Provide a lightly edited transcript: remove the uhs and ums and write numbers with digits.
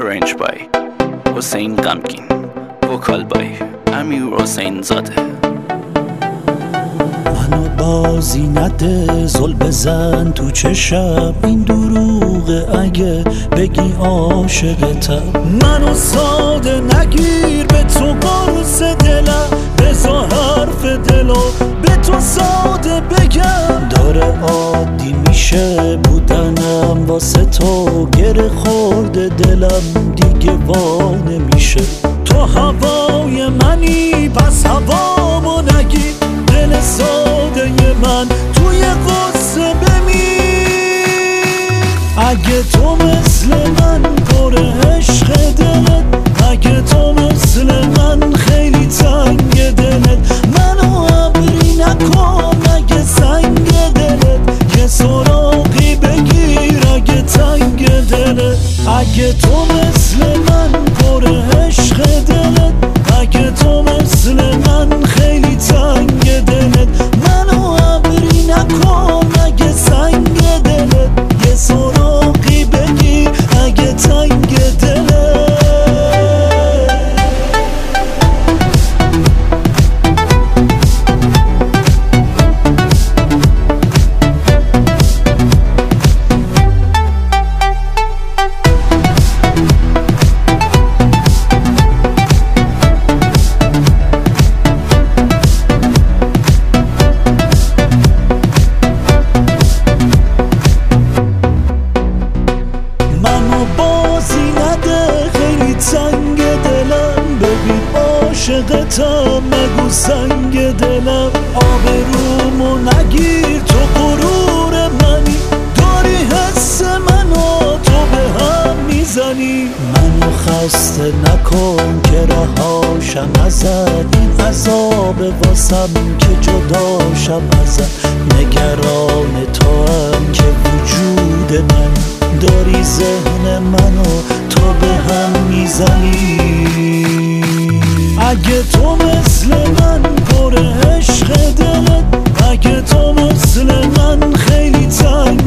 Arranged by حسین غمگین. Vocal by امیر حسین زاده. منو بازی نده، زل بزن تو چشم، این دروغه اگه بگی عاشقتم. منو ساده نگیر، به تو قرص دلم، بذار حرف دلو به تو ساده بگم. داره عادی میشه بودنم واسه تو، گره خورده دلم دیگه وا نمیشه. تو هوای منی پس هوامو نگیر، دل ساده من توی قصه بمیر. اگه تو مثل من پر عشق دلت، اگه تو مثل من خیلی تنگ دلت، منو ابری نکن اگه سنگ دلت، یه سراغی بگیر اگه تنگ دلت. اگه تو مثل من پر عشق دلت، اگه تو مثل من خیلی تنگ دلت، منو ابری نکن اگه سنگ دلت، یه سراغی بگیر اگه تنگ دلت. عاشقتم مگو سنگ دلم، آبرومو نگیر تو غرور منی، داری حس منو تو به هم میزنی. منو خسته نکن که رهاشم ازت، این عذاب واسم که جداشم ازت. نگران تو هم که وجود من، داری ذهن منو تو به هم میزنی. اگه تو مثل من پر عشق دلت، اگه تو مثل من خیلی تنگ